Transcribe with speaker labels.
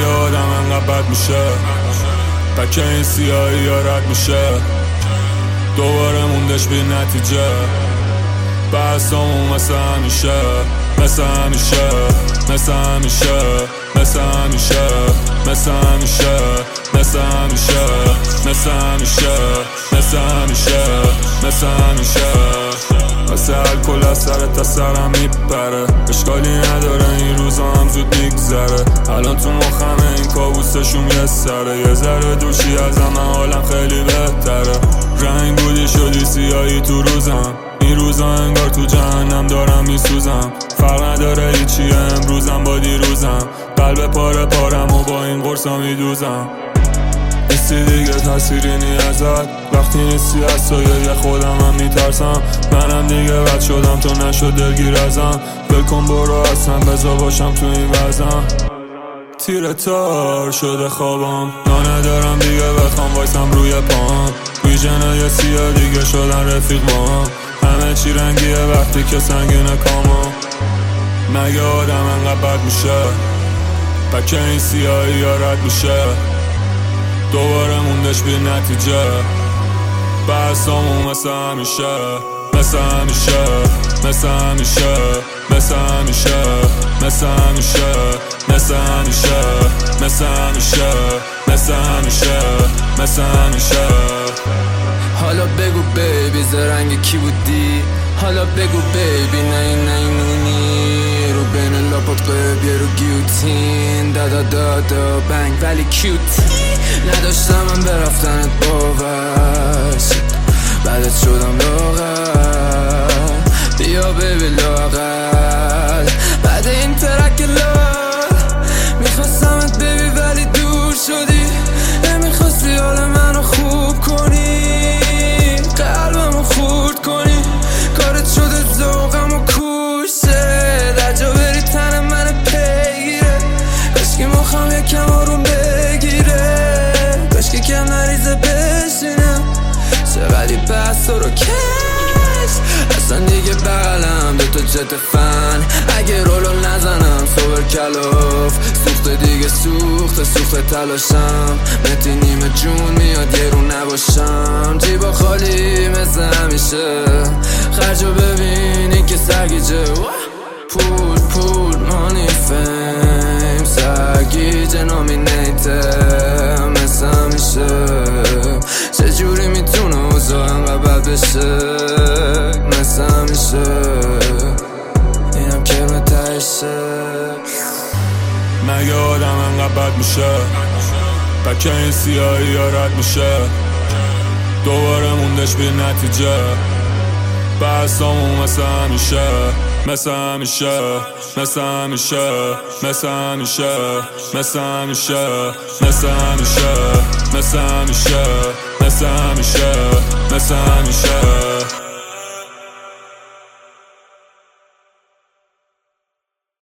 Speaker 1: مگه آدم انقدر بد میشه؟ بکه این سیاهی ها رد میشه، دوباره موندش بی نتیجه. بحثامون مثل همیشه، مثل همیشه، مثل همیشه، مثل همیشه، مثل همیشه، مثل همیشه، مثل همیشه، مثل همیشه، مثل همیشه. مثل الکل از سرت تا سرم میپره، اشکالی نداره این روزا هم زود میگذره. الان تو مخمه این کابوسشون یه سره، یه ذره دوشی از همه حالم خیلی بهتره. رنگ بودی شدی سیاهی تو روزم، این روزا انگار تو جهنم دارم میسوزم. فرق نداره هیچی امروزم با دیروزم، قلب پاره پارم و با این قرصا میدوزم. نیستی دیگه تأثیری نی ازت، وقتی نیستی از سایه خودم هم میترسم. منم دیگه بد شدم تو نشد دلگیر ازم، بکن برو اصلا بذار باشم تو این وزم. تیره تار شده خوابم، ندارم دیگه بخوام وایسم روی پام. ویژنای سیاه دیگه شدن رفیق بام، همه چی رنگیه وقتی که سنگینه کامم. مگه آدم انقدر بد میشه؟ بکه این سیاهی ها رد میشه، دوباره موندش بی نتیجه. بحثامون مثل همیشه، مثل همیشه، مثل همیشه، مثل همیشه، مثل همیشه، مثل همیشه، مثل همیشه، مثل همیشه، مثل همیشه.
Speaker 2: حالا بگو بیبی زرنگ کی بودی؟ حالا بگو بیبی نیمونی رو بین لاپات قیب یه رو گیوتین دا بنگ ولی کیوتی نداشتم من برفتنت باور، بعدت شدم لاغر. بیا بیبی لاغر بعد این ترک لال، میخواستمت بیبی ولی دور شدی، نمیخواستی حال منو خوب کنی، قلبمو خورد کنی، کارت شده ذوقمو کشته، لجا بری تن من پیگیره، کاشکی مخم یکم آروم بگیره، کاشکی کم نریزه بشینم، چقدی بحث رو کش اصلا دیگه بغلم دوتا جت فن، اگه رولو نزنم سوبر کلاف سوخته دیگه سوخته تلاشم، متی نیمه جون میاد یه رو نباشم، جیبا خالی مثل همیشه، خرجو ببینی که سرگیجه، پول مانی فیم سرگیجه نامینیته مثل همیشه، چجوری میتونه اوضاع انقدر بد بشه مثل همیشه، اینم کرمه تهشه.
Speaker 1: مگه آدم انقدر بد میشه؟ بکه این سیاهی ها رد میشه، دوباره موندش بی نتیجه. بحثامون مثل همیشه، مثل همیشه، مثل همیشه، مثل همیشه، مثل همیشه، مثل همیشه، مثل همیشه، مثل همیشه، مثل همیشه.